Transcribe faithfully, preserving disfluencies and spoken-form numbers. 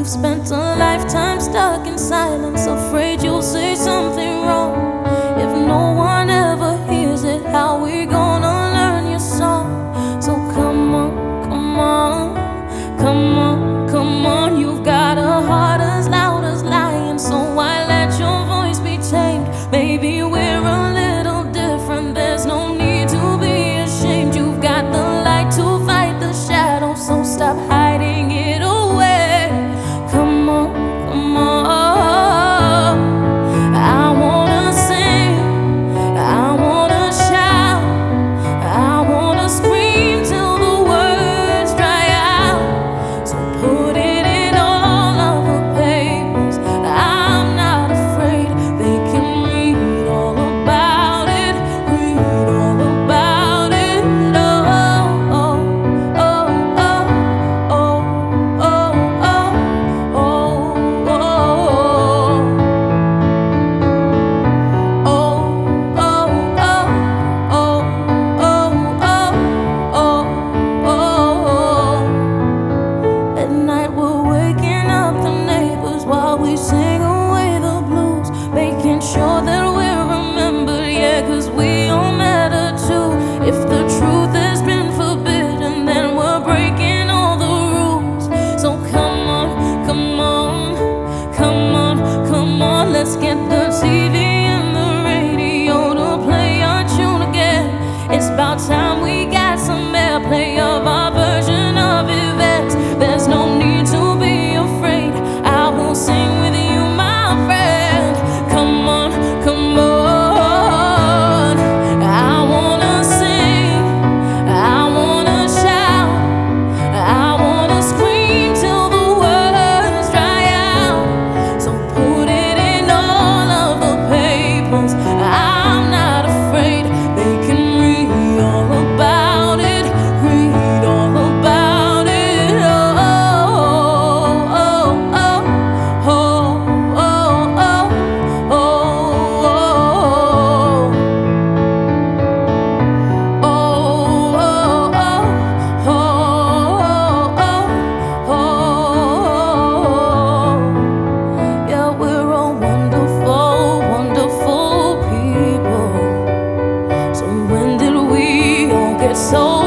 You've spent a lifetime stuck in silence, afraid you'll say something wrong. If no one ever hears it, how we gonna learn your song? So come on, come on, come on, come on. You've got a heart as loud as lion, so why let your voice be tamed? Maybe we're a little different, there's no need to be ashamed. You've got the light to fight the shadow, so stop hiding it away. Come on, come on. I wanna sing, I wanna shout, I wanna scream till the words dry out. So put it in all of the papers, I'm not afraid. They can read all about it, read all about it. Oh, oh, oh, oh, oh, oh, oh, oh, oh. At night we're waking up the neighbors while we sing away the blues, making sure that we're remembered, yeah, 'cause we all matter too. If the truth has been forbidden, then we're breaking all the rules. So come on, come on, come on, come on, let's get the T V and the radio to play our tune again. It's about time we got some airplay of our version of events. There's no need to be afraid, I will sing with you, my friend. Come on, come on. I wanna sing, I wanna shout, I wanna scream till the words dry out. So put it in all of the papers, I'm not afraid. They can read all about it, read all about it. Oh, oh, oh, oh, oh, oh, oh, oh, oh, oh, oh. Yeah, we're all wonderful, wonderful people. So when did we all get so